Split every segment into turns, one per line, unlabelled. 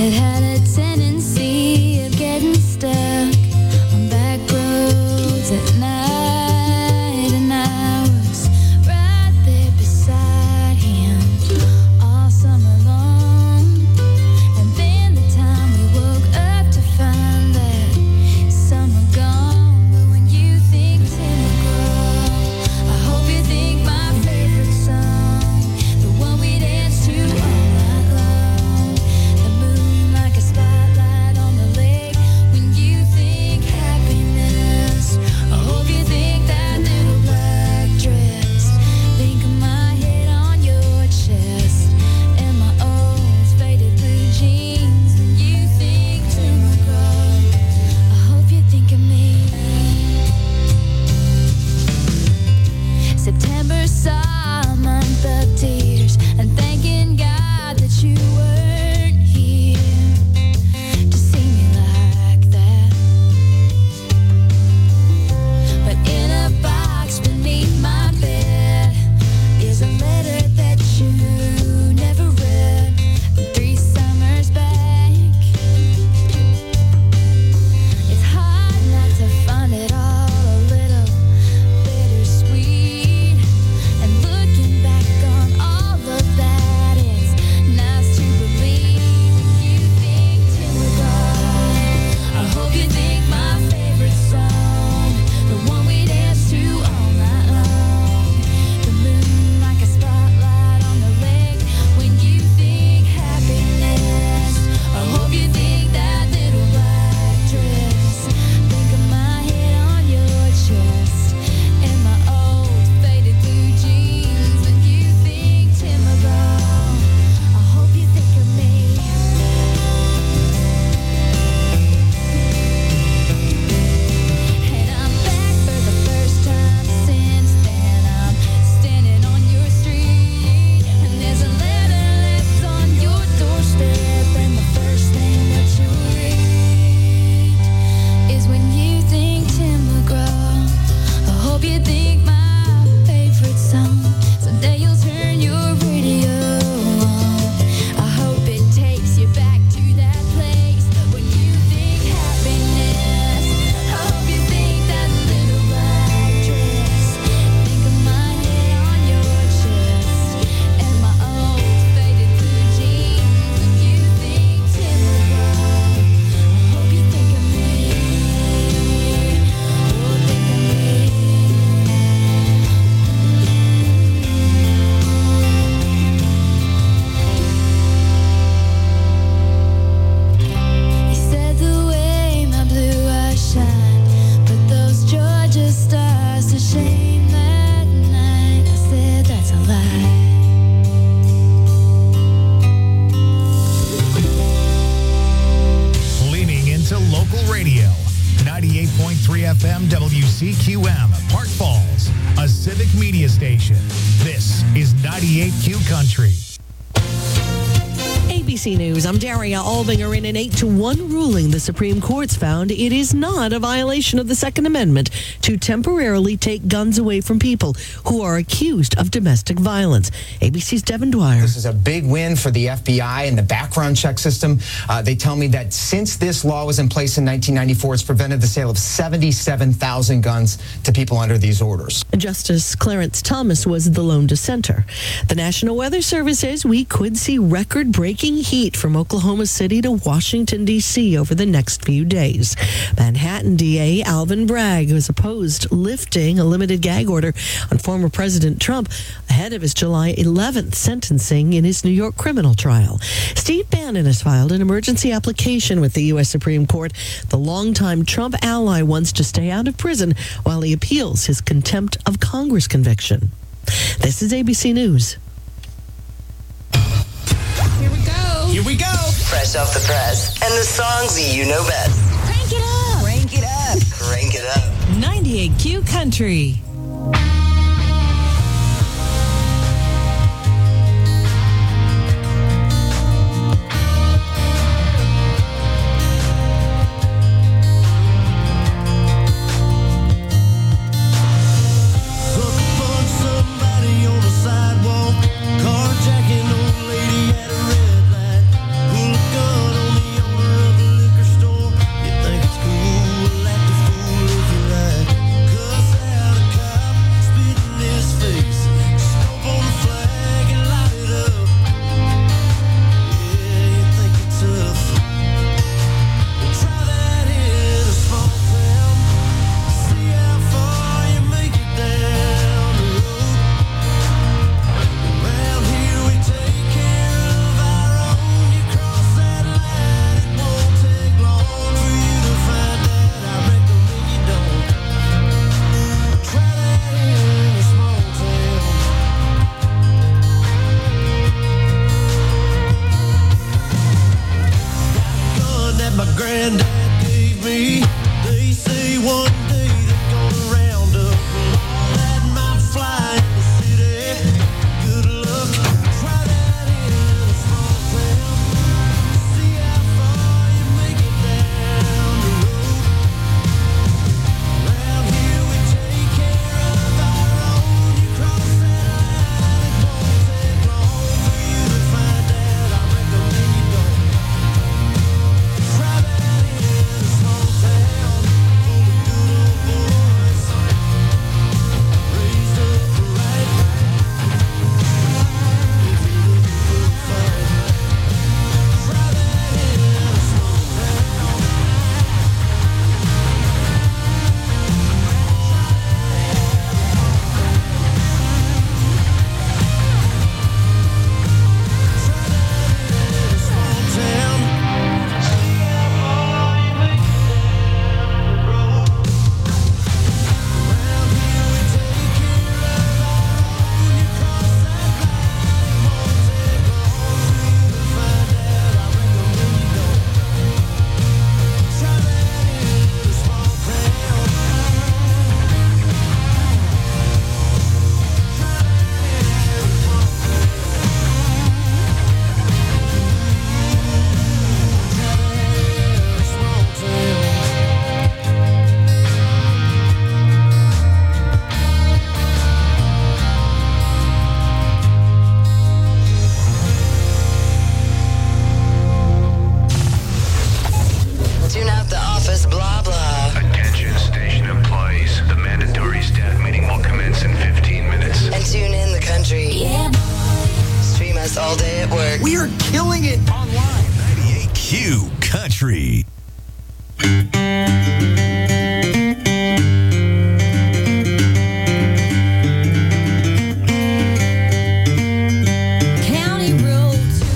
that had a tendency of getting stuck on back roads at night, and I was right there beside him all summer long. And then the time we woke up to find that summer gone. But when you think Tim McGraw, I hope you think my favorite song, the one we danced to all night long, the moon like a spotlight on the lake. When you think happiness, I hope you think that little black dress. Think of my head on your chest and my old faded blue jeans. When you think Tim McGraw, I hope you think of me. September saw a month of tears, and thanking God that you weren't here to see me like that. But in a box beneath my bed is a letter that you never read from 3 summers back. It's hard not to find it all a little bittersweet. And looking back on all of that, it's nice to believe. You think Tim McGraw, I hope you think my favorite song, the one we danced to all night long, the moon like a spotlight on the lake. When you think happiness, I hope you think that little black dress. Think of my head on your chest and my old faded blue jeans. When you think Tim McGraw, I hope you think of me. And I'm back for the first time since then. I'm standing on your street, and there's a letter left on your doorstep, and the first thing that you read is when you think Tim McGraw, I hope you think my favorite song. Someday you'll turn your radio on. I hope it takes you back to that place when you think happiness. I hope you think that little black dress. Think of my head on your chest and my old faded blue jeans. When you think Tim McGraw, I hope you think of me. Oh, think of me. He said the way my blue eyes shine put those Georgia stars to shame that night. I said that's a lie.
Leaning into local radio. 98.3 FM WCQM, Park Falls, a civic media station. This is 98Q Country.
ABC News, I'm Daria Albinger. In an 8-1 ruling, the Supreme Court's found it is not a violation of the Second Amendment to temporarily take guns away from people who are accused of domestic violence. ABC's Devin Dwyer.
This is a big win for the FBI and the background check system. They tell me that since this law was in place in 1994, it's prevented the sale of 77,000 guns to people under these orders.
Justice Clarence Thomas was the lone dissenter. The National Weather Service says we could see record-breaking heat from Oklahoma City to Washington, D.C. over the next few days. Manhattan DA Alvin Bragg has opposed lifting a limited gag order on former President Trump ahead of his July 11th sentencing in his New York criminal trial. Steve Bannon has filed an emergency application with the U.S. Supreme Court. The longtime Trump ally wants to stay out of prison while he appeals his contempt of Congress conviction. This is ABC News.
Here we go.
Fresh off the press. And the songs you know best.
Crank it up.
Crank it up. Crank it up.
98Q Country.
Carjacking old lady at a red light. Pull a gun on
country.
Yeah.
Stream us all day at work.
We are killing it online.
98Q Country.
County Road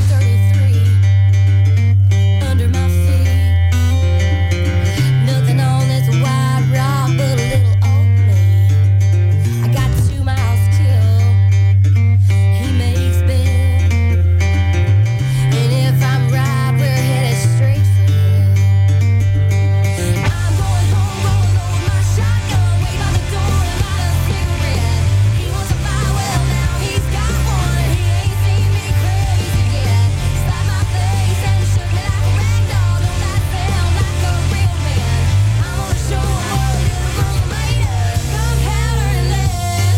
233 under my feet. Nothing on this wide rock but a little old me. I got 2 miles till he makes bend. And if I'm right, we're headed straight for him. I'm going home, rolling load my shotgun, way by the door and light a cigarette. He was a fire well, now he's got one, and he ain't seen me crazy yet. Slapped my face and shook me like a rag doll. Don't that sound like a real man? I'm gonna show him what little girls are made of. Gunpowder and lead.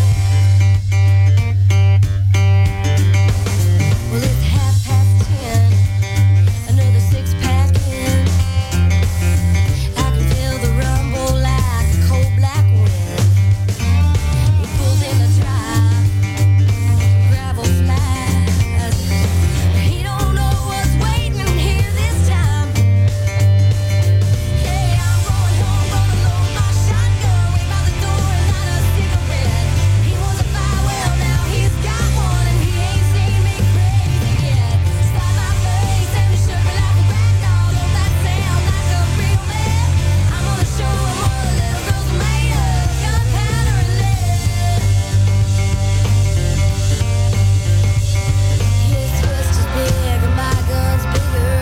Well, it's 10:30, another 6-pack in. I can feel the rumble like a cold black wind. He pulls in the drive, gravel flies. He don't know what's waiting here this time. Hey, I'm going home, gonna load my shotgun, way by the door and light a cigarette. He was a fire well, now he's got one, and he ain't seen me crazy yet. Slap my face and shook me like a rag doll. Don't that sound like a real man? I'm gonna show him what little girls are made of. Gunpowder and lead. His twist is big and my gun's bigger.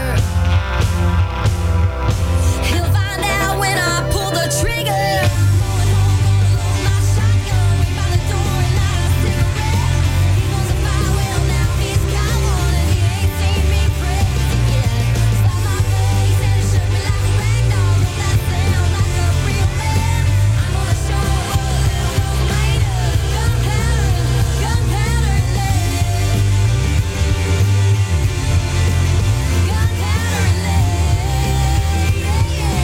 He'll find out when I pull the trigger. Going home, gonna load my shotgun, way by the door and light a cigarette. He was a fire well, now he's got one, and he ain't seen me crazy yet. Slapped my face and shook me like a rag doll. Don't that sound like a real man? I'm gonna show him what little girls are made of. Gunpowder and lead. Gunpowder and lead. Yeah, yeah.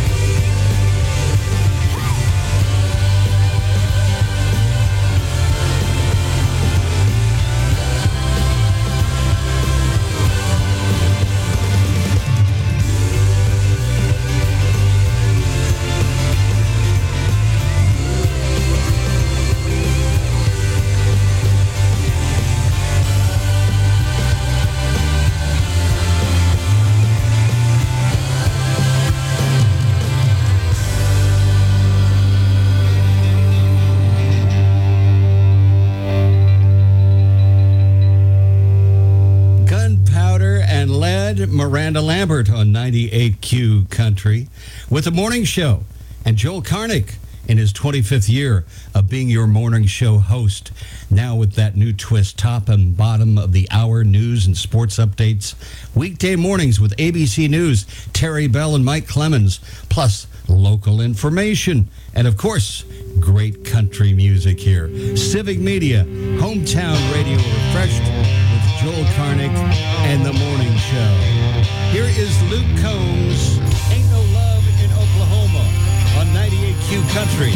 Gunpowder and Lead, Miranda Lambert on 98Q Country with the morning show. And Joel Karnick in his 25th year of being your morning show host. Now with that new twist, top and bottom of the hour news and sports updates. Weekday mornings with ABC News, Terry Bell and Mike Clemens, plus local information. And of course, great country music here. Civic Media, Hometown Radio Refreshed with Joel Karnick and the morning show. Here is Luke Combs, Ain't No Love in Oklahoma on 98Q Country.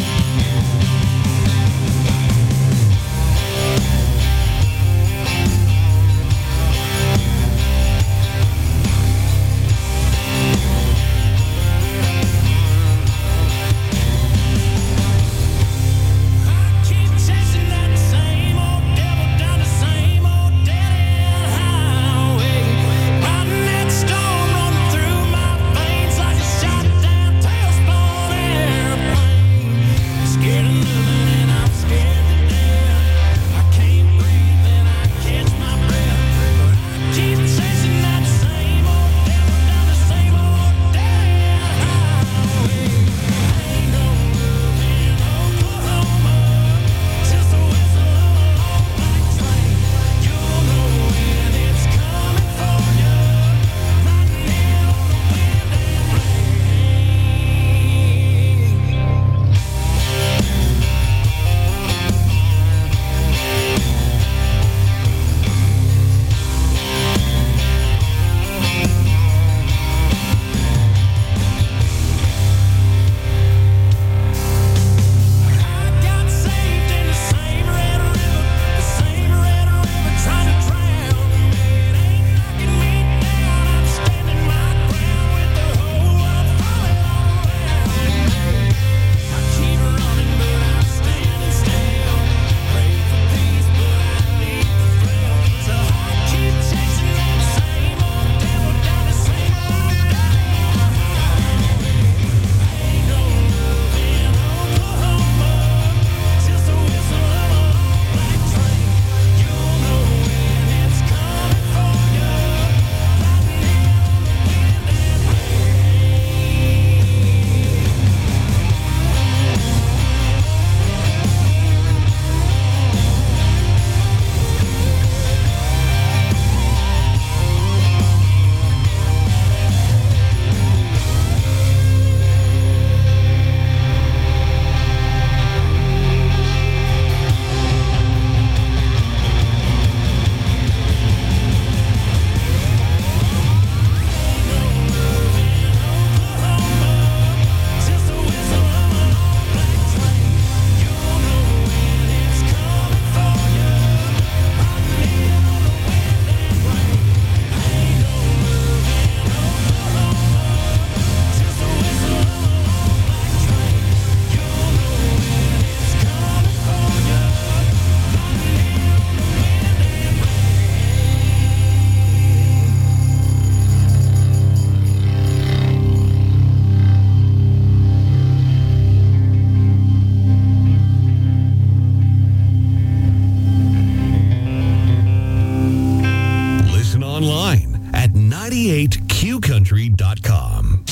Keep chasing that same old devil down the same old dead-end highway. Riding that storm running through my veins like a shot down tailspin airplane. Scared of
98qcountry.com.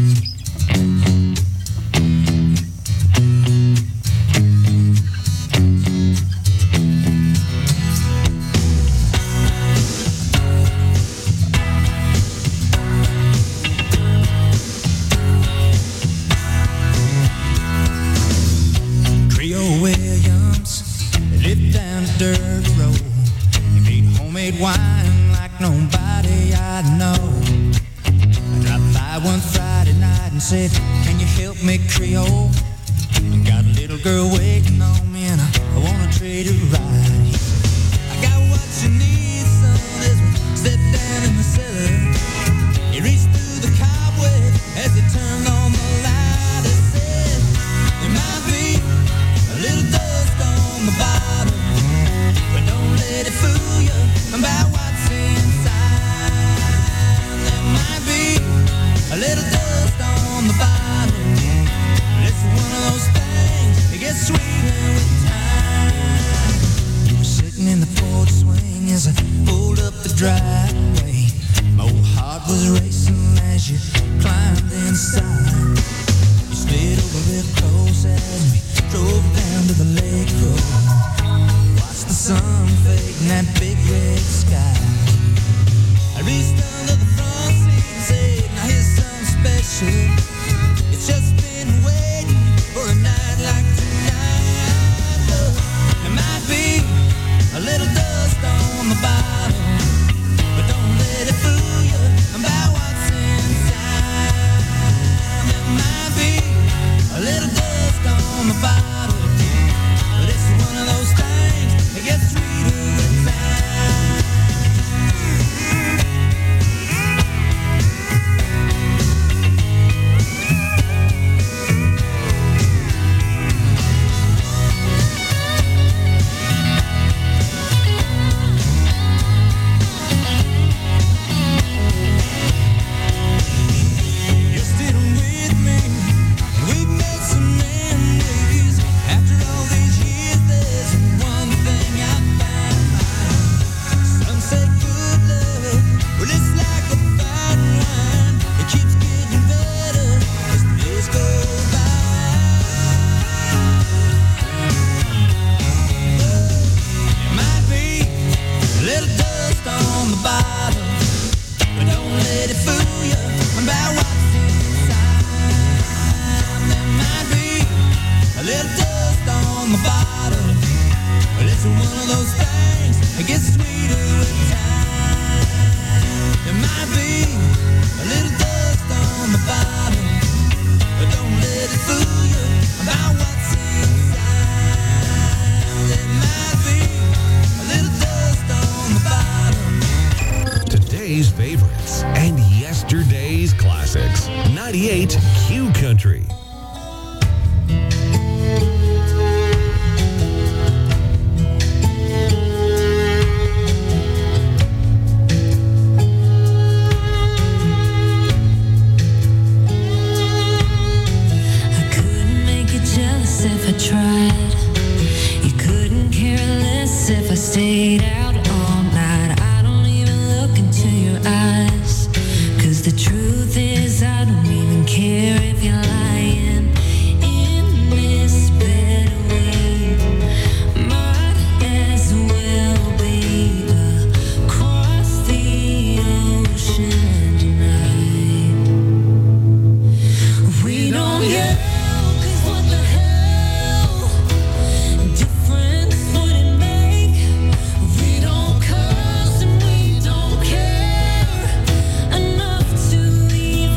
Trio Williams lived down the dirt road. He made homemade wine like nobody I know. I dropped by one Friday night and said, "Can you help me, Creole? I got a little girl waiting on me and I wanna trade her ride." I got what you need, son, as we step down in the cellar. He reached through the cobweb as he turned on the light. He said, "There might be a little dust on the bottom, but don't let it fool you about what's inside. There might be a little dust on the bottom, but it's one of those things that gets sweeter with time." You were sitting in the porch swing as I pulled up the driveway. My old heart was racing as you climbed inside. You slid over real close as we drove down to the lake road. Watched the sun fade in that big red sky. I reached under the front seat and said, "Now here's something special. It's just been waiting for a night like tonight. Look, there might be a little dust on the bottom, but don't let it fool you about what's inside. There might be a little dust on the bottom, but it's one of those things that gets sweeter with time." You're still with me, and we've made some memories. After all these years, there's one thing I found. Some say good love, well, it's like a fine wine. It keeps getting better as the days go by. There might be a little dust on the bottom, but don't let it fool you about what's inside. There might be a little dust on the bottom, but it's one of those things that gets sweeter with time. There might be a little dust on the bottom, but don't let it fool you about what's inside. There might be a little dust on the bottom.
Today's favorites and yesterday's classics. 98Q Country.
I couldn't make you jealous if I tried. You couldn't care less if I stayed out all night. I don't even look into your eyes, 'cause the truth is I don't even care if you're lying in this bed we might as well be across the ocean tonight. We don't yell, 'cause what the hell difference would it make? We don't curse and we don't care enough to leave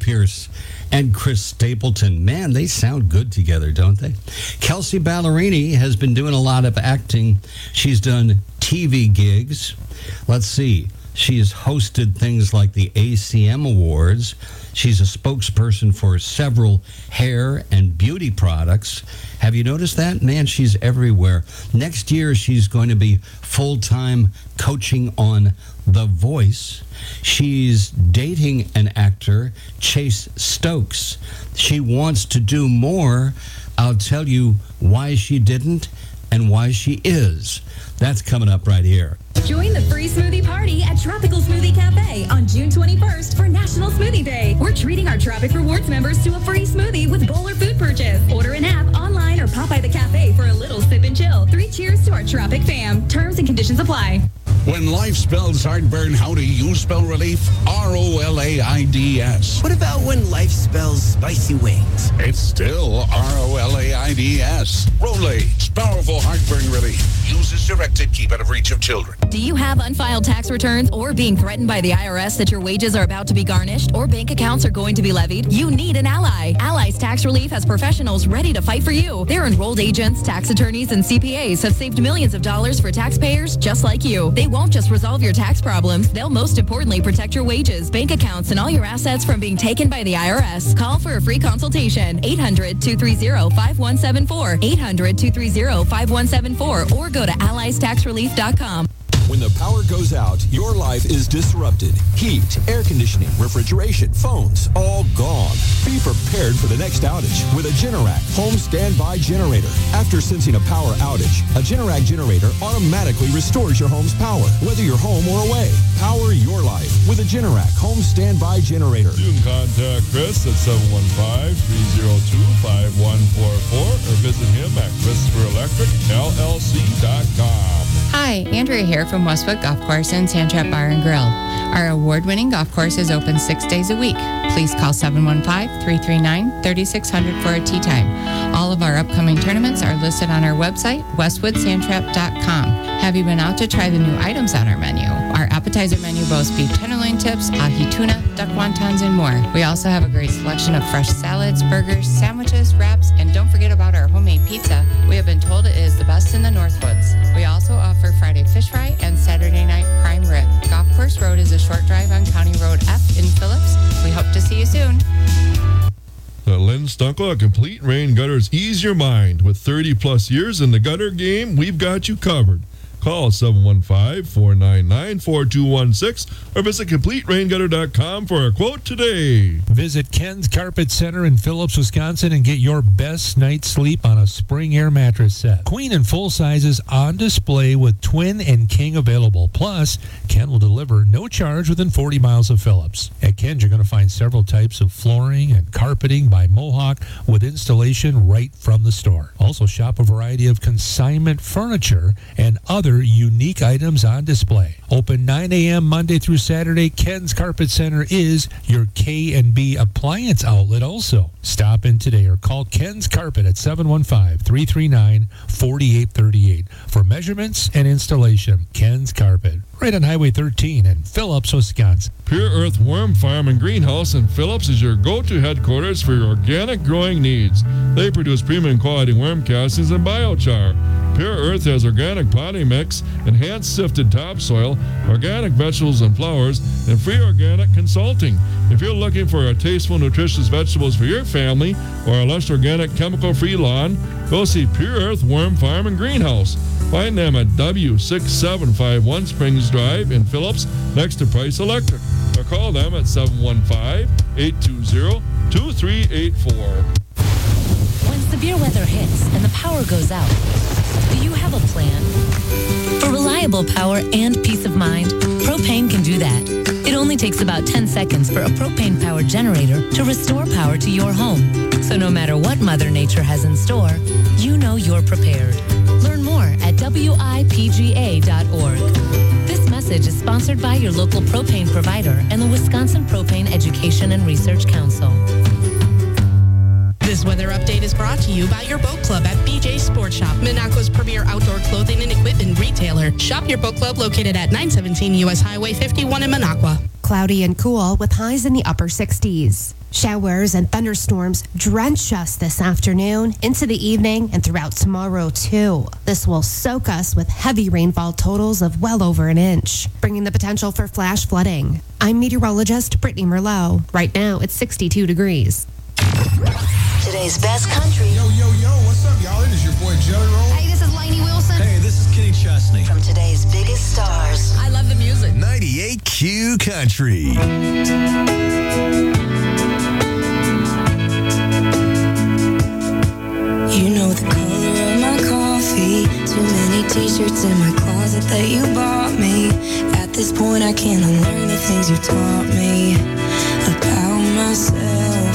Pierce and Chris Stapleton. Man, they sound good together, don't they? Kelsey Ballerini has been doing a lot of acting. She's done TV gigs. Let's see. She has hosted things like the ACM Awards. She's a spokesperson for several hair and beauty products. Have you noticed that? Man, she's everywhere. Next year, she's going to be full-time coaching on The Voice. She's dating an actor, Chase Stokes. She wants to do more. I'll tell you why she didn't and why she is. That's coming up right here.
Join the free smoothie party at Tropical Smoothie Cafe on June 21st for National Smoothie Day. We're treating our Tropic Rewards members to a free smoothie with bowl or food purchase. Order an app, online, or pop by the cafe for a little sip and chill. 3 cheers to our Tropic fam. Terms and conditions apply.
When life spells heartburn, how do you spell relief? ROLAIDS.
What about when life spells spicy wings?
It's still ROLAIDS. Rolaids, powerful heartburn relief. Uses directed, keep out of reach of children.
Do you have unfiled tax returns or being threatened by the IRS that your wages are about to be garnished or bank accounts are going to be levied? You need an ally. Allies Tax Relief has professionals ready to fight for you. Their enrolled agents, tax attorneys, and CPAs have saved millions of dollars for taxpayers just like you. They won't just resolve your tax problems. They'll most importantly protect your wages, bank accounts, and all your assets from being taken by the IRS. Call for a free consultation. 800-230-5174. 800-230-5174 or go to alliestaxrelief.com.
When the power goes out, your life is disrupted. Heat, air conditioning, refrigeration, phones, all gone. Be prepared for the next outage with a Generac home standby generator. After sensing a power outage, a Generac generator automatically restores your home's power, whether you're home or away. Power your life with a Generac home standby generator.
You can contact Chris at 715-302-5144 or visit him at ChristopherElectricLLC.com.
Hi, Andrea here from Westwood Golf Course and Sand Trap Bar and Grill. Our award-winning golf course is open 6 days a week. Please call 715-339-3600 for a tee time. All of our upcoming tournaments are listed on our website, westwoodsandtrap.com. Have you been out to try the new items on our menu? Our appetizer menu boasts beef tenderloin tips, ahi tuna, duck wontons, and more. We also have a great selection of fresh salads, burgers, sandwiches, wraps, and don't forget about our homemade pizza. We have been told it is the best in the Northwoods. We also offer Friday fish fry and Saturday night prime rib. Golf Course Road is a short drive on County Road F in Phillips. We hope to see you soon.
Lynn Stunkel, a complete rain gutters ease your mind. With 30-plus years in the gutter game, we've got you covered. Call 715-499-4216 or visit CompleteRainGutter.com for a quote today.
Visit Ken's Carpet Center in Phillips, Wisconsin and get your best night's sleep on a Spring Air mattress set. Queen and full sizes on display with twin and king available. Plus, Ken will deliver no charge within 40 miles of Phillips. At Ken's, you're going to find several types of flooring and carpeting by Mohawk with installation right from the store. Also, shop a variety of consignment furniture and other unique items on display. Open 9 a.m. Monday through Saturday. Ken's Carpet Center is your K&B appliance outlet also. Stop in today or call Ken's Carpet at 715-339-4838 for measurements and installation. Ken's Carpet, right on Highway 13 in Phillips, Wisconsin.
Pure Earth Worm Farm and Greenhouse in Phillips is your go-to headquarters for your organic growing needs. They produce premium quality worm castings and biochar. Pure Earth has organic potting mix, enhanced sifted topsoil, organic vegetables and flowers, and free organic consulting. If you're looking for a tasteful, nutritious vegetables for your family or a lush organic chemical-free lawn, go see Pure Earth Worm Farm and Greenhouse. Find them at W6751 Springs Drive in Phillips next to Price Electric. Or call them at 715-820-2384.
When severe weather hits and the power goes out, do you have a plan? For reliable power and peace of mind, Propane can do that. It only takes about 10 seconds for a propane-powered generator to restore power to your home. So no matter what Mother Nature has in store, you know you're prepared. Learn more at WIPGA.org. This message is sponsored by your local propane provider and the Wisconsin Propane Education and Research Council.
This weather update is brought to you by your boat club at BJ Sports Shop, Minocqua's premier outdoor clothing and equipment retailer. Shop your boat club located at 917 U.S. Highway 51 in Minocqua.
cloudy and cool with highs in the upper 60s. Showers and thunderstorms drench us this afternoon, into the evening, and throughout tomorrow, too. This will soak us with heavy rainfall totals of well over an inch, bringing the potential for flash flooding. I'm meteorologist Brittany Merlot. Right now, it's 62 degrees.
Today's best country.
Yo, what's up, y'all? It is your boy Jelly Roll.
Hey, this is Lainey Wilson.
Hey, this is Kenny Chesney.
From today's biggest stars.
I love the music.
98Q Country.
You know the color of my coffee. Too many t-shirts in my closet that you bought me. At this point I can't unlearn the things you taught me about myself.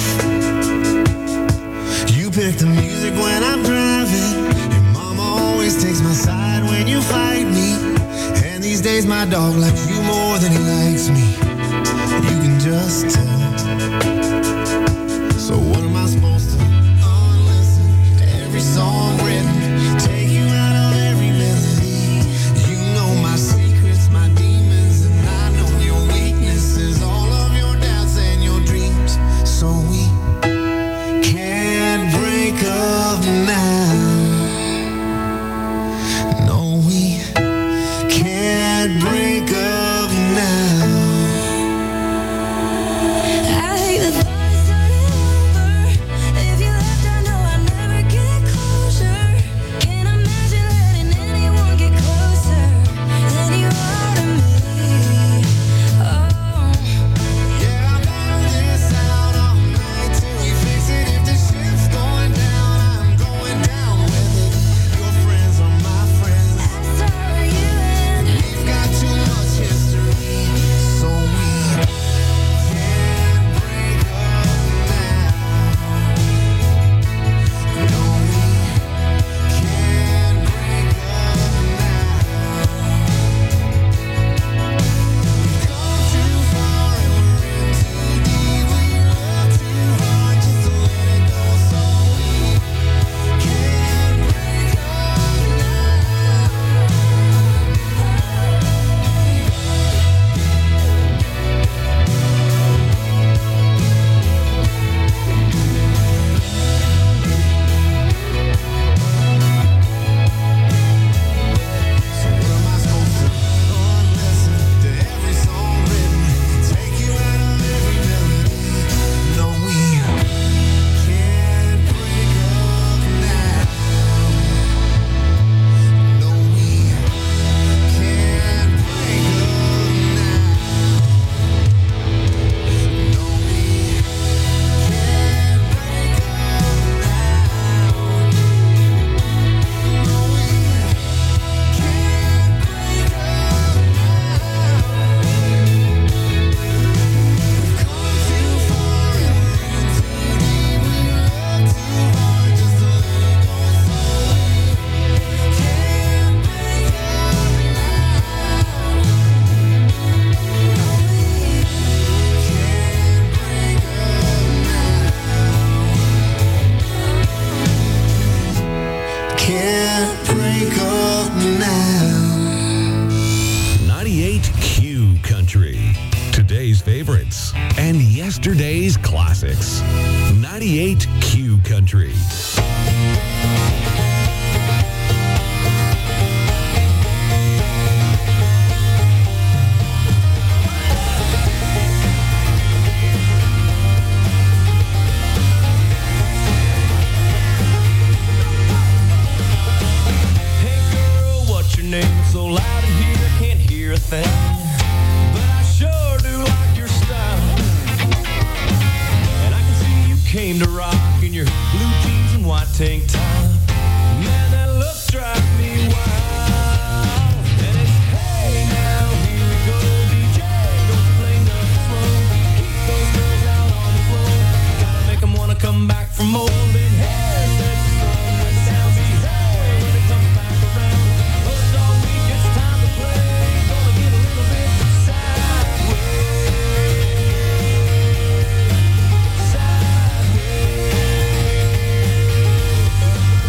You pick the music when I'm driving. Your mama always takes my side when you fight me. And these days my dog likes you more than he likes me. You can just tell. So what am I supposed to unlisten to every song written? Take you out of every melody. You know my secrets, my demons, and I know your weaknesses. All of your doubts and your dreams. So we can't break up now. No, we can't break up now.
I hate the thought of starting over. If you left, I know I'd never get closure. Can't imagine letting anyone get closer than you are to me. Oh.
Yeah, I'll battle this out all night till we fix it. If the ship's going down, I'm going down with it. Your friends are my friends.
So are you, and
we've got too much history, so we can't break up now. No, we can't break up now. We've come too far and we're in too deep. We love too hard just to let it go, so we can't break up So what am I supposed to unlisten to every song written? Take you out of every melody. No, we can't break up now. No, we can't break up now. No, we can't break up now. No, we can't break up We've come too far and we're in too deep. We love too hard just to let it go, so we can't break up Can't break up now.
98Q Country. Today's favorites and yesterday's classics. 98Q Country.
Hey girl, what's your name? It's so loud in here, I can't hear a thing. But I sure do like your style. And I can see you came to rock in your blue jeans and white tank top. Man, that look drives me wild. And it's hey now, here we go, DJ. Don't play nothing slow. Keep those girls out on the floor. Gotta make them wanna come back for more. Then hey, let the sun when the sound be hey when it comes back around. First all week, it's time to play. Gonna get a little bit sideways.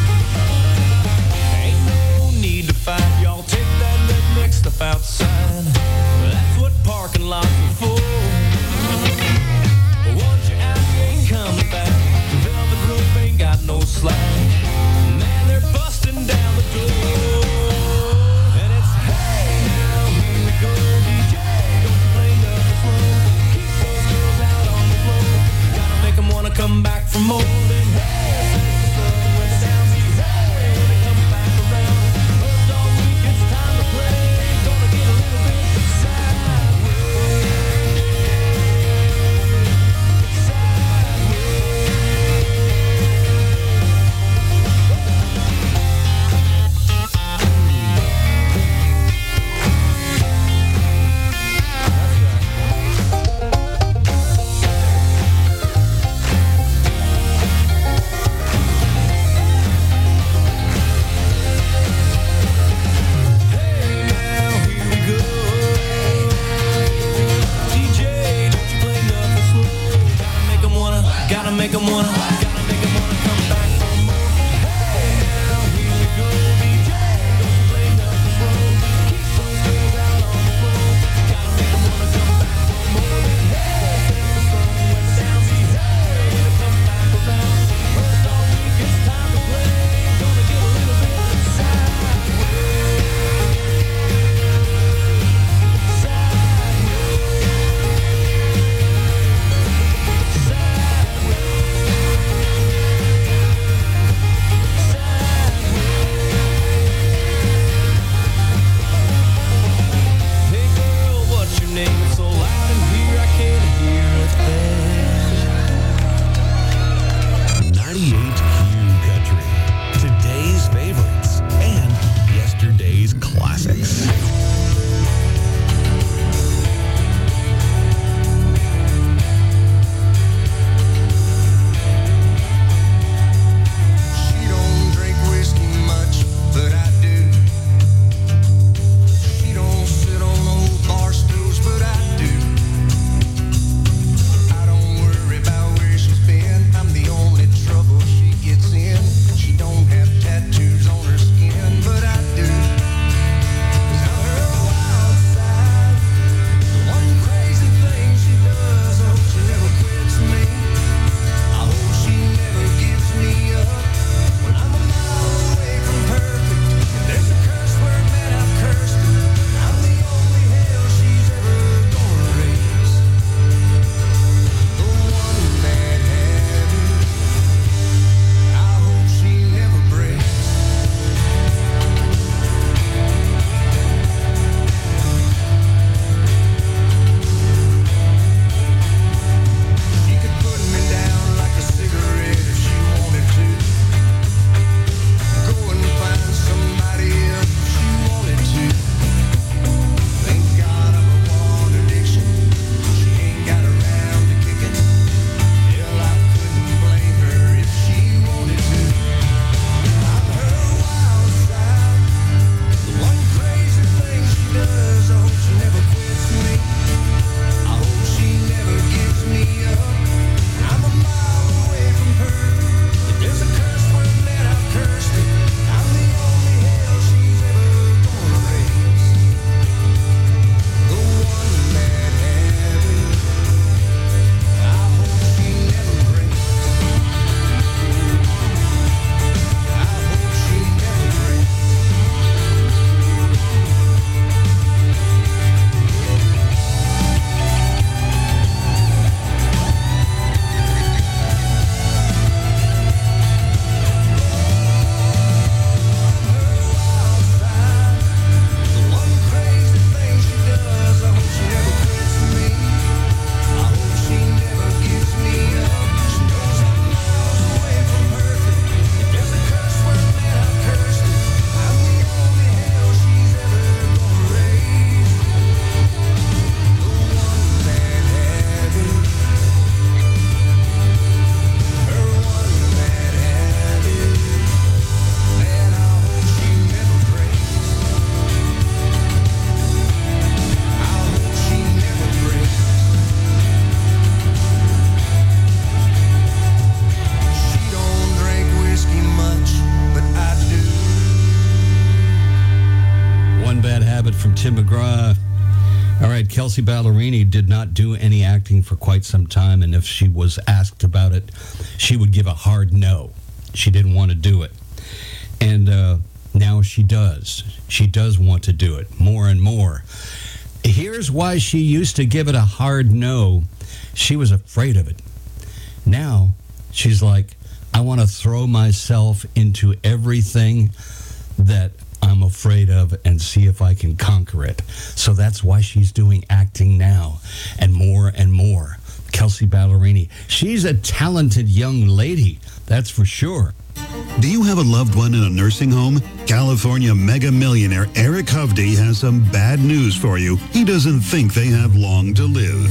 Kelsey Ballerini did not do any acting for quite some time, and if she was asked about it, she would give a hard no. She didn't want to do it. And now she does. She does want to do it more and more. Here's why she used to give it a hard no. She was afraid of it. Now she's like, I want to throw myself into everything that I'm afraid of and see if I can conquer it. So that's why she's doing acting now, and more and more. Kelsey Ballerini, she's a talented young lady, that's for sure.
Do you have a loved one in a nursing home? California mega millionaire Eric Hovde has some bad news for you. He doesn't think they have long to live.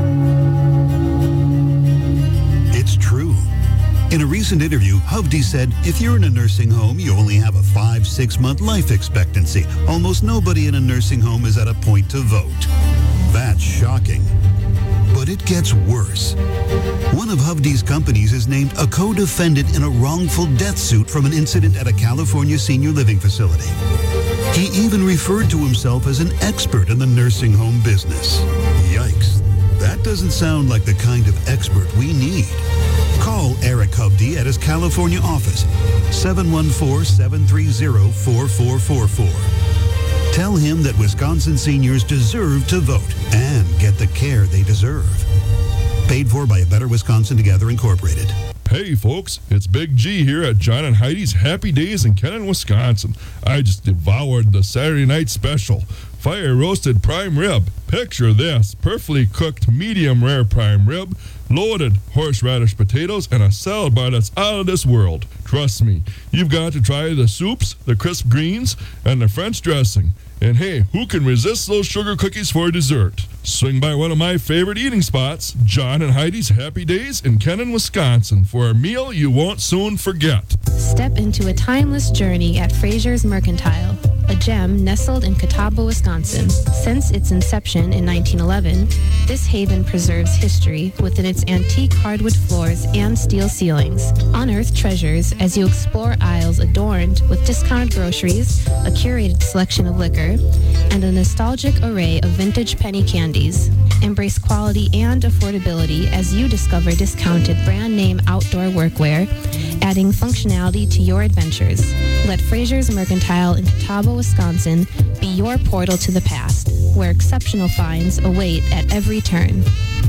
It's true. In a recent interview, Hovde said, if you're in a nursing home, you only have a 5-6 month life expectancy. Almost nobody in a nursing home is at a point to vote. That's shocking. But it gets worse. One of Hovde's companies is named a co-defendant in a wrongful death suit from an incident at a California senior living facility. He even referred to himself as an expert in the nursing home business. Yikes. That doesn't sound like the kind of expert we need. Call Eric Hovde at his California office, 714-730-4444. Tell him that Wisconsin seniors deserve to vote and get the care they deserve. Paid for by A Better Wisconsin Together Incorporated.
Hey folks, it's Big G here at John and Heidi's Happy Days in Kennon, Wisconsin. I just devoured the Saturday night special. Fire roasted prime rib. Picture this, perfectly cooked medium rare prime rib, loaded horseradish potatoes, and a salad bar that's out of this world. Trust me, you've got to try the soups, the crisp greens, and the French dressing. And hey, who can resist those sugar cookies for dessert? Swing by one of my favorite eating spots, John and Heidi's Happy Days in Kennon, Wisconsin, for a meal you won't soon forget.
Step into a timeless journey at Fraser's Mercantile, a gem nestled in Catawba, Wisconsin. Since its inception in 1911, this haven preserves history within its antique hardwood floors and steel ceilings. Unearth treasures as you explore aisles adorned with discounted groceries, a curated selection of liquor, and a nostalgic array of vintage penny candies. Embrace quality and affordability as you discover discounted brand name outdoor workwear, adding functionality to your adventures. Let Fraser's Mercantile in Catawba, Wisconsin be your portal to the past, where exceptional finds await at every turn.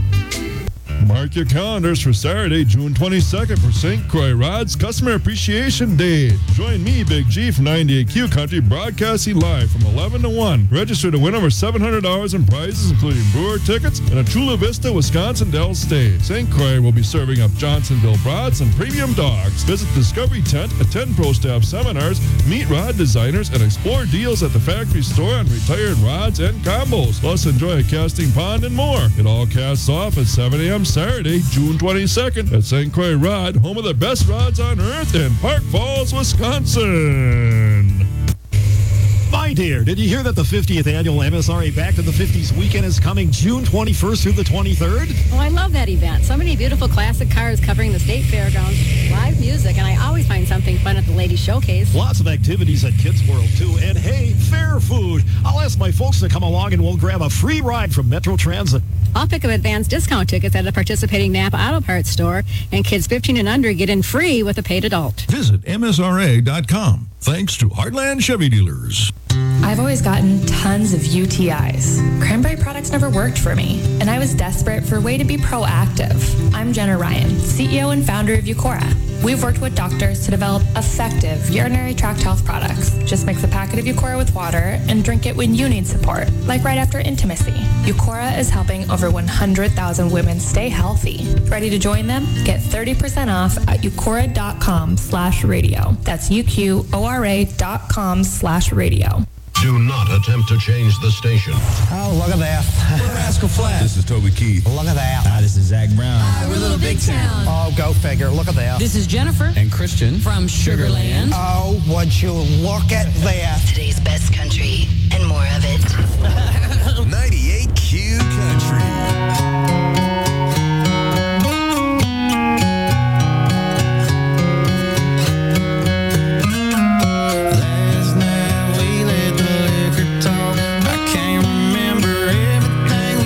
Mark your calendars for Saturday, June 22nd for St. Croix Rod's Customer Appreciation Day. Join me, Big G, from 98Q Country, broadcasting live from 11 to 1. Register to win over $700 in prizes, including brewer tickets and a Chula Vista, Wisconsin Dell stay. St. Croix will be serving up Johnsonville brats and premium dogs. Visit Discovery Tent, attend Pro Staff seminars, meet rod designers, and explore deals at the factory store on retired rods and combos. Plus, enjoy a casting pond and more. It all casts off at 7 a.m. Saturday, June 22nd at St. Croix Rod, home of the best rods on earth in Park Falls, Wisconsin.
My dear, did you hear that the 50th annual MSRA Back to the 50s weekend is coming June 21st through the 23rd?
Oh, I love that event. So many beautiful classic cars covering the state fairgrounds, live music, and I always find something fun at the Ladies Showcase.
Lots of activities at Kids World, too. And hey, fair food. I'll ask my folks to come along and we'll grab a free ride from Metro Transit.
I'll pick up advanced discount tickets at a participating Napa Auto Parts store, and kids 15 and under get in free with a paid adult.
Visit MSRA.com. Thanks to Heartland Chevy Dealers.
I've always gotten tons of UTIs. Cranberry products never worked for me, and I was desperate for a way to be proactive. I'm Jenna Ryan, CEO and founder of Eucora. We've worked with doctors to develop effective urinary tract health products. Just mix a packet of Eucora with water and drink it when you need support, like right after intimacy. Eucora is helping over 100,000 women stay healthy. Ready to join them? Get 30% off at eucora.com/radio. That's UQORA.com/radio.
Do not attempt to change the station.
Oh, look at that.
We're Rascal Flatts.
This is Toby Keith. Look at that.
Hi, this is Zach Brown.
Hi, we're Little Big Town. Oh, go figure. Look at that.
This is Jennifer. And Christian. From Sugarland.
Oh, would you look at that.
Today's best country and more of it.
98Q Country.
Last night we let the liquor talk. I can't remember everything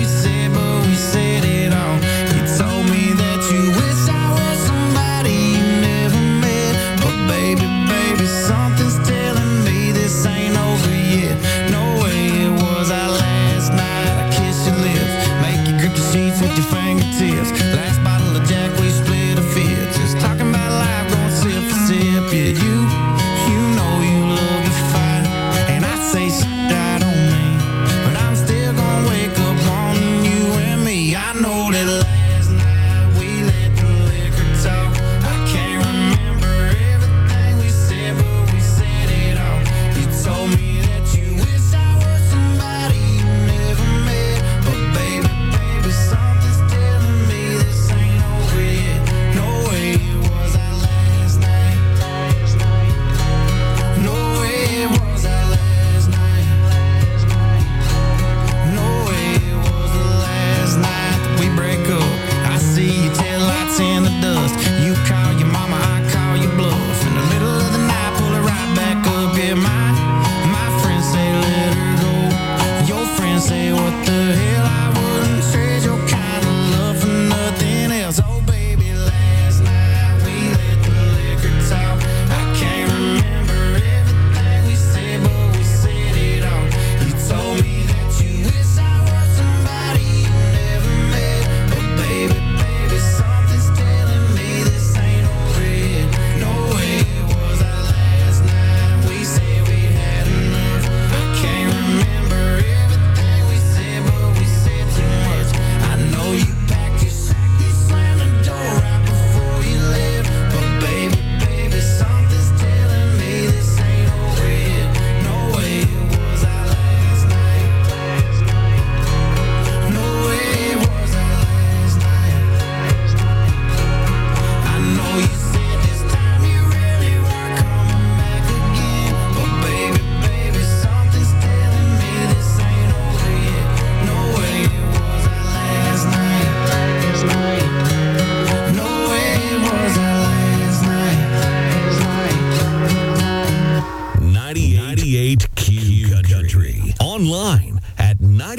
online at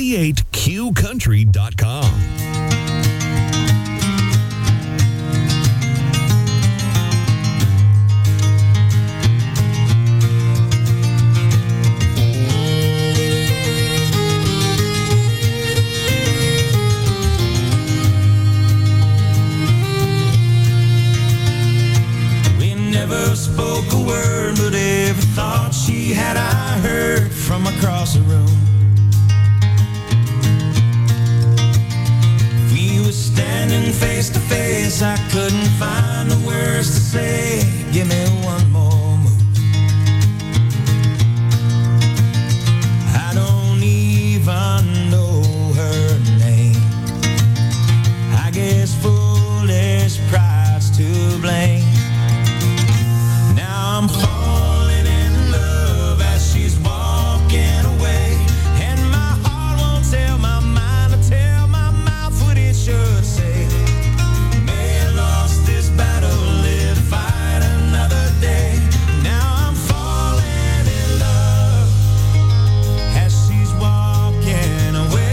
98qcountry.com.
Never spoke a word, but every thought she had I heard from across the room. We were standing face to face, I couldn't find the words to say. Give me one more move. I don't even know her name. I guess foolish pride's to blame. I'm falling in love as she's walking away, and my heart won't tell my mind to tell my mouth what it should say. May have lost this battle, live to fight another day. Now I'm falling in love as she's walking away.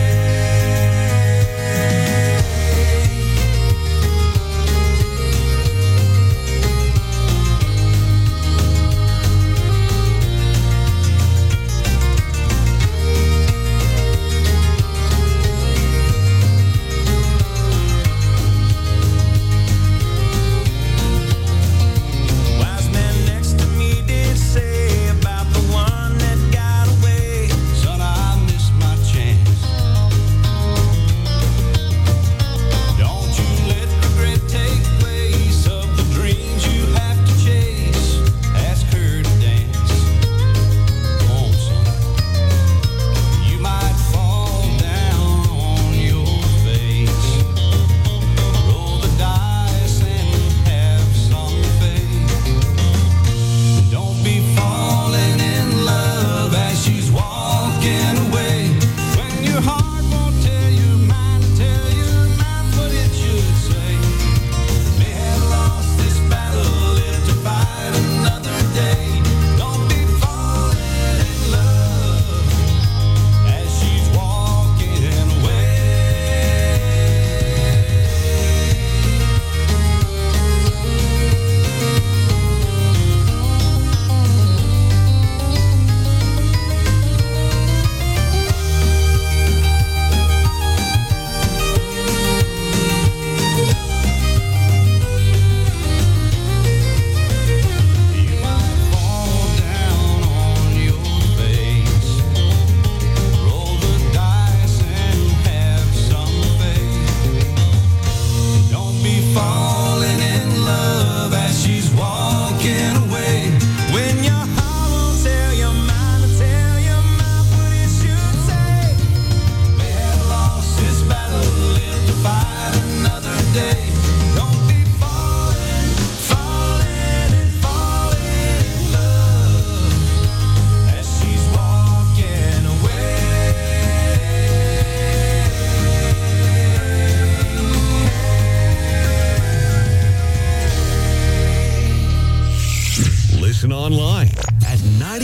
Listen online at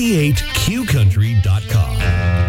98qcountry.com.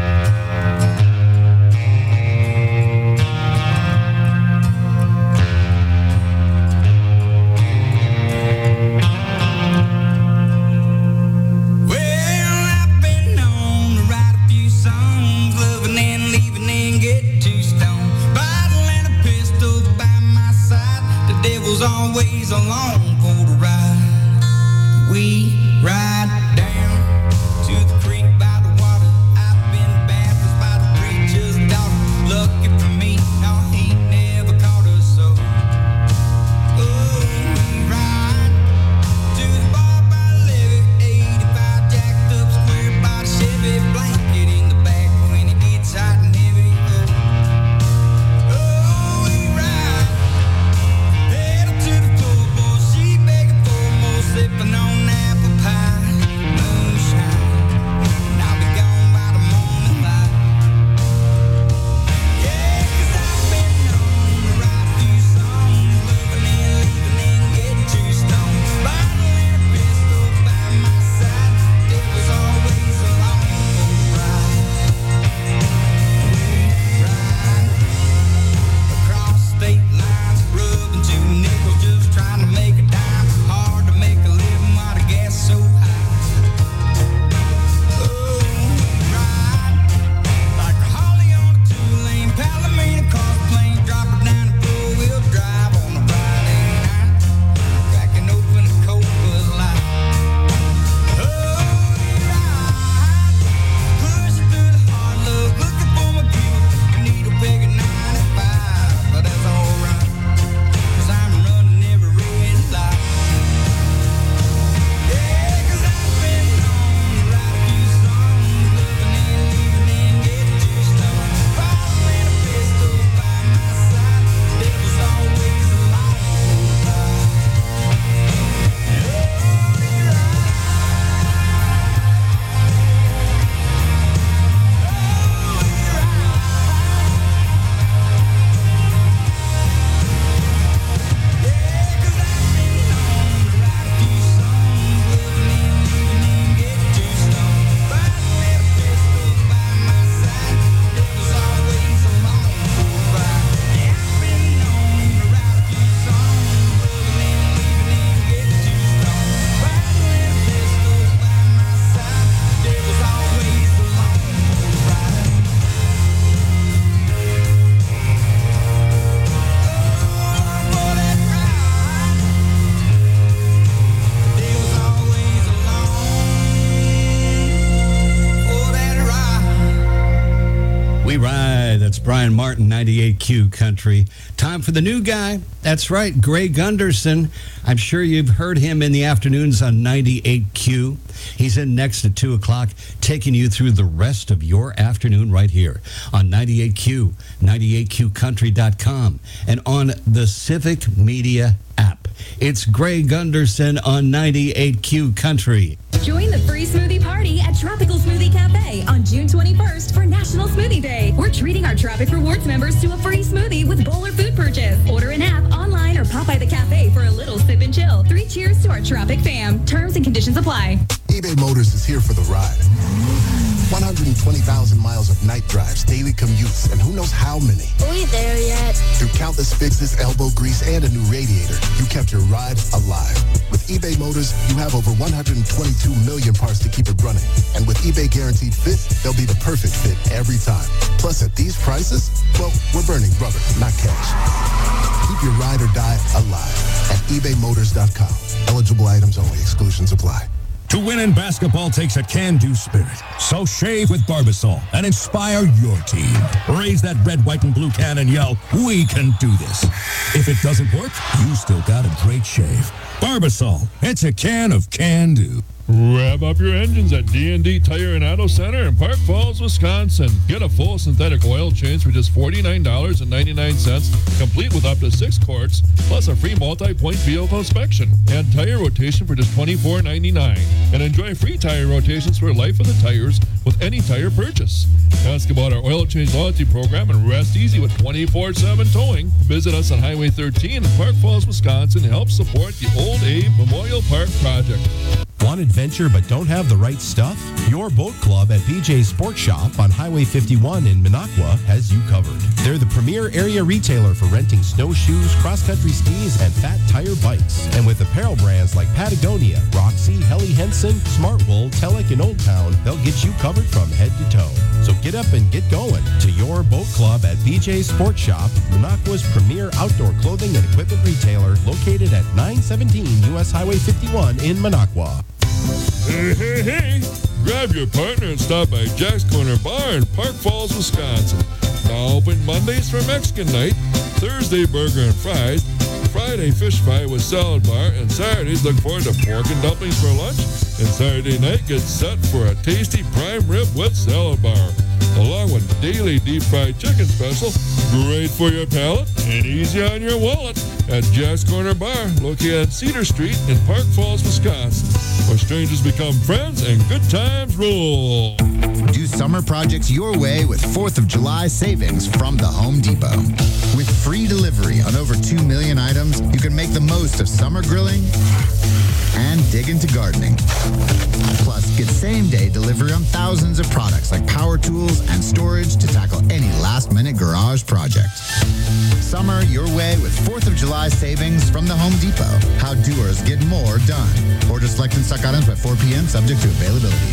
Always along for the ride. We ride down to the creek by the water. I've been baptized by the preacher's daughter. Lucky for me, no, he never caught us so. Oh, we ride to the bar by Levy, 85 jacked up square by Chevy, blanket in the back when it gets hot and heavy. Oh, we ride. To the pool boy, she
Brian Martin, 98Q Country. Time for the new guy. That's right, Greg Gunderson. I'm sure you've heard him in the afternoons on 98Q. He's in next at 2 o'clock, taking you through the rest of your afternoon right here on 98Q, 98QCountry.com, and on the Civic Media app. It's Greg Gunderson on 98Q Country.
Join the free smoothie party at Tropical Smoothie Cafe on June 21st for National Smoothie Day. We're treating our Tropic Rewards members to a free smoothie with bowl or food purchase. Order an app, online, or pop by the cafe for a little sip and chill. 3 cheers to our Tropic fam. Terms and conditions apply.
eBay Motors is here for the ride. 120,000 miles of night drives, daily commutes, and who knows how many.
Are we there yet?
Through countless fixes, elbow grease, and a new radiator, you kept your ride alive. With eBay Motors, you have over 122 million parts to keep it running. And with eBay Guaranteed Fit, they'll be the perfect fit every time. Plus, at these prices, well, we're burning rubber, not cash. Keep your ride or die alive at ebaymotors.com. Eligible items only. Exclusions apply.
To win in basketball takes a can-do spirit. So shave with Barbasol and inspire your team. Raise that red, white, and blue can and yell, "We can do this." If it doesn't work, you still got a great shave. Barbasol, it's a can of can-do.
Rev up your engines at D&D Tire and Auto Center in Park Falls, Wisconsin. Get a full synthetic oil change for just $49.99, complete with up to 6 quarts, plus a free multi-point vehicle inspection. And tire rotation for just $24.99. And enjoy free tire rotations for life of the tires with any tire purchase. Ask about our oil change loyalty program and rest easy with 24/7 towing. Visit us on Highway 13 in Park Falls, Wisconsin to help support the Old Abe Memorial Park project.
Want adventure but don't have the right stuff? Your boat club at BJ's Sports Shop on Highway 51 in Minocqua has you covered. They're the premier area retailer for renting snowshoes, cross-country skis, and fat tire bikes. And with apparel brands like Patagonia, Roxy, Helly Hansen, Smartwool, Telek, and Old Town, they'll get you covered from head to toe. So get up and get going to your boat club at BJ's Sports Shop, Minocqua's premier outdoor clothing and equipment retailer, located at 917 U.S. Highway 51 in Minocqua.
Hey, hey, hey! Grab your partner and stop by Jack's Corner Bar in Park Falls, Wisconsin. Now open Mondays for Mexican night, Thursday burger and fries, Friday fish fry with salad bar, and Saturdays look forward to pork and dumplings for lunch, and Saturday night gets set for a tasty prime rib with salad bar, along with daily deep fried chicken special, great for your palate and easy on your wallet at Jack's Corner Bar, located on Cedar Street in Park Falls, Wisconsin, where strangers become friends and good times rule.
Do summer projects your way with 4th of July savings from the Home Depot. With free delivery on over 2 million items, you can make the most of summer grilling and dig into gardening. Plus, get same-day delivery on thousands of products like power tools and storage to tackle any last-minute garage project. Summer your way with 4th of July savings from the Home Depot. How doers get more done. Order select and stock items by 4 p.m. subject to availability.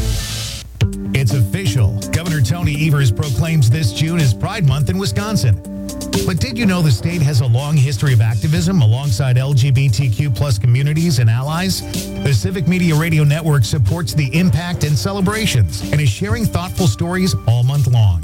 It's official. Governor Tony Evers proclaims this June as Pride Month in Wisconsin. But did you know the state has a long history of activism alongside LGBTQ plus communities and allies? The Civic Media Radio Network supports the impact and celebrations and is sharing thoughtful stories all month long.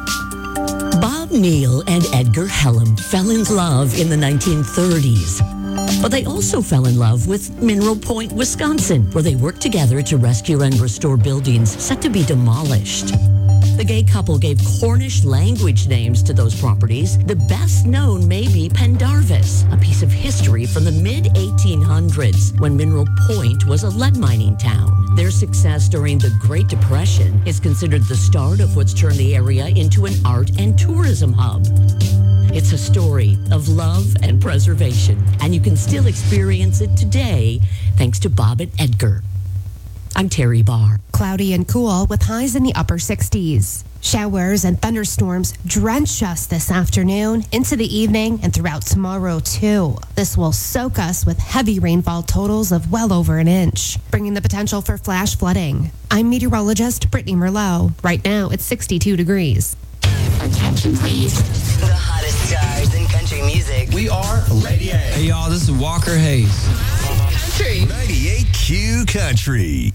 Bob Neal and Edgar Hellam fell in love in the 1930s. But they also fell in love with Mineral Point, Wisconsin, where they worked together to rescue and restore buildings set to be demolished. The gay couple gave Cornish language names to those properties. The best known may be Pendarvis, a piece of history from the mid-1800s when Mineral Point was a lead mining town. Their success during the Great Depression is considered the start of what's turned the area into an art and tourism hub. It's a story of love and preservation, and you can still experience it today thanks to Bob and Edgar. I'm Terry Barr.
Cloudy and cool with highs in the upper 60s. Showers and thunderstorms drench us this afternoon, into the evening, and throughout tomorrow, too. This will soak us with heavy rainfall totals of well over an inch, bringing the potential for flash flooding. I'm meteorologist Brittany Merlot. Right now, it's 62 degrees.
Attention, please. The hottest stars in country music.
We are Lady A. Hey, y'all, this is Walker Hayes.
Country.
98Q Country.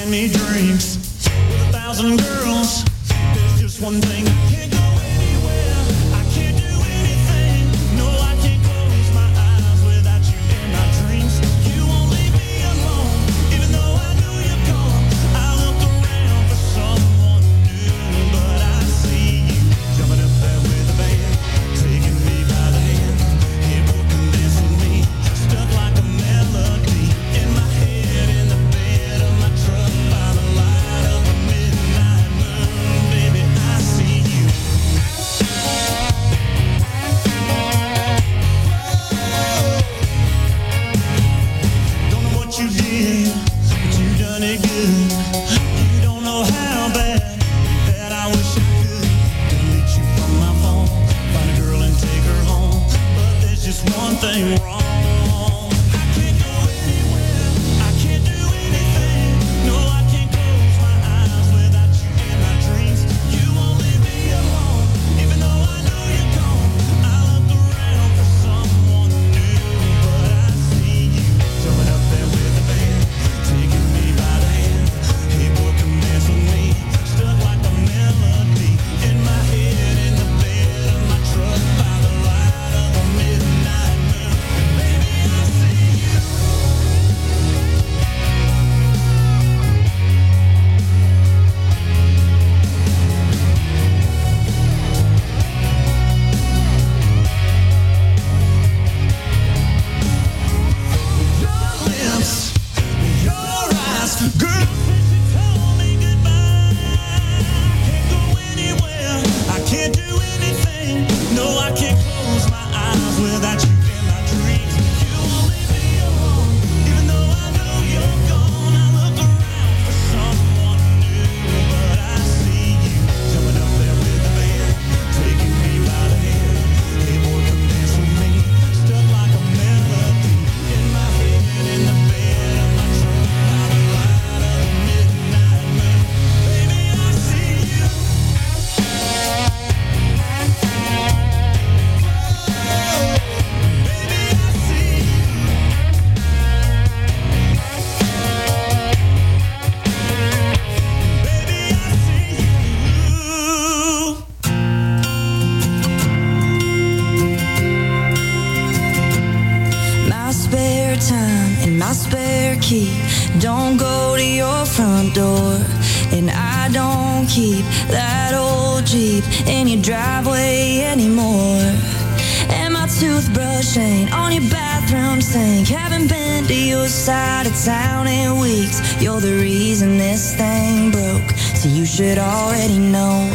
buying me drinks with 1,000 girls. There's just one thing, I can't go anywhere. I can't do anything. No, I can't close my eyes without you in my dreams. You won't leave me alone, even though I know you're gone. I look around for someone new, but I see you jumping up there with the band, taking me by the hand. Hip hop and dance with me, stuck like a melody in my head, in the bed of my truck by the light of the midnight moon. Baby, I see you. Don't know what you did, but you done it good. You don't know how bad that I wish I could delete you from my phone, find a girl and take her home. But there's just one thing wrong. I can't go anywhere. I can't do anything. No, I can't close my eyes without you in my dreams. You won't leave me alone, even though I know you're gone. I look around for someone new, but I see you jumping up there with the band, taking me by the hand. Hey, boy, come dance with me, stuck like a melody in my head, in the bed of my truck by the light of the midnight moon. Baby, I see you. Your lips, your eyes, girl, since you told me goodbye, I can't go anywhere. I can't do anything. No, I can't close my eyes without you in my dreams. You won't leave me alone, even though I know you're gone. I look around for someone new, but I see you jumping up there with the band, taking me by the hand. Hey, boy, come dance with me, stuck like a melody in my head, in the bed of my truck by the light of the midnight moon. Baby, I see you.
My spare time and my spare key don't go to your front door, and I don't keep that old Jeep in your driveway anymore. And my toothbrush ain't on your bathroom sink. Haven't been to your side of town in weeks. You're the reason this thing broke, so you should already know.